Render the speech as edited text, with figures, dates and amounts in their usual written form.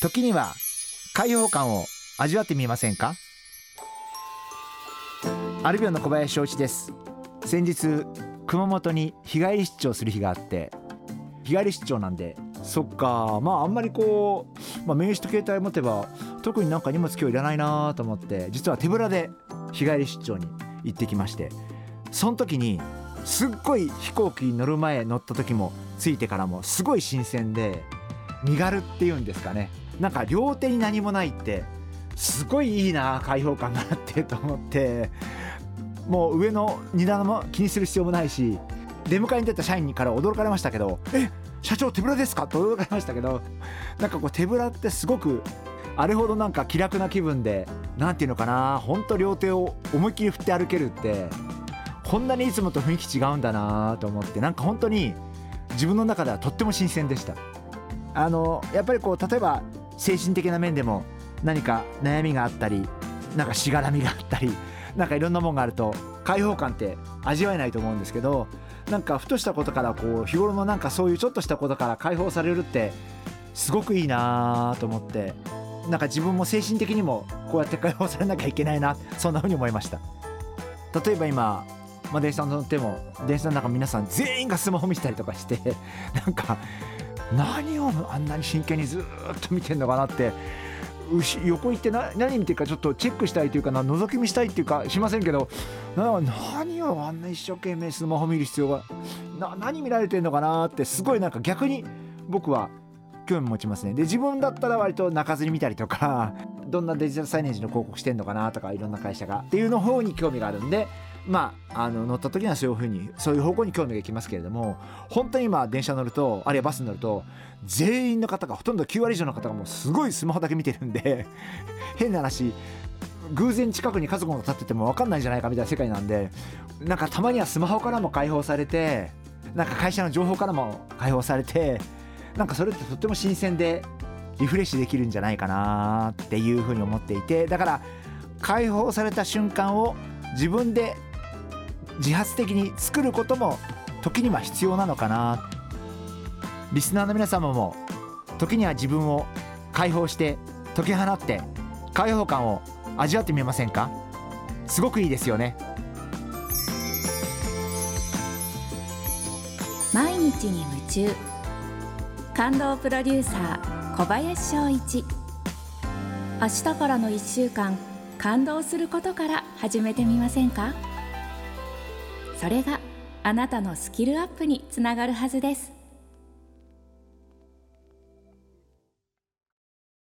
時には開放感を味わってみませんか？アルビオンの小林翔一です。先日熊本に日帰り出張する日があって、日帰り出張なんでそっか、あんまり名刺と携帯持てば特になんか荷物今日いらないなと思って、実は手ぶらで日帰り出張に行ってきまして、その時にすっごい飛行機に乗る前乗った時も着いてからもすごい新鮮で、身軽っていうんですかね、なんか両手に何もないってすごいいいな、開放感があってと思って、もう上の荷棚も気にする必要もないし、出迎えに出た社員から驚かれましたけど、社長手ぶらですかと驚かれましたけど、なんか手ぶらってすごくあれほどなんか気楽な気分で、なんていうのかな、ほんと両手を思いっきり振って歩けるってこんなにいつもと雰囲気違うんだなと思って、なんか本当に自分の中ではとっても新鮮でした。やっぱり例えば精神的な面でも何か悩みがあったり、なんかしがらみがあったり、なんかいろんなもんがあると開放感って味わえないと思うんですけど、なんかふとしたことから日頃のなんかそういうちょっとしたことから解放されるってすごくいいなと思って、なんか自分も精神的にもこうやって解放されなきゃいけないな、そんな風に思いました。例えば今、電車に乗っても電車の中皆さん全員がスマホ見てたりとかして、なんか何をあんなに真剣にずっと見てんのかなって、横行って何見てるかちょっとチェックしたいというかな、覗き見したいっていうかしませんけど、何をあんな一生懸命スマホ見る必要が何見られてんのかなって、すごいなんか逆に僕は興味持ちますね。で、自分だったら割と泣かずに見たりとか、どんなデジタルサイネージの広告してんのかなとか、いろんな会社がっていうの方に興味があるんで、乗った時にはそういう方向に興味がいきますけれども、本当に今電車乗ると、あるいはバスに乗ると全員の方がほとんど9割以上の方がもうすごいスマホだけ見てるんで変な話、偶然近くに家族が立ってても分かんないんじゃないかみたいな世界なんで、なんかたまにはスマホからも解放されて、なんか会社の情報からも解放されて、なんかそれってとっても新鮮でリフレッシュできるんじゃないかなっていうふうに思っていて、だから解放された瞬間を自分で自発的に作ることも時には必要なのかな。リスナーの皆様も時には自分を解放して解き放って開放感を味わってみませんか？すごくいいですよね。 毎日に夢中、感動プロデューサー小林翔一。明日からの1週間、感動することから始めてみませんか？それがあなたのスキルアップにつながるはずです。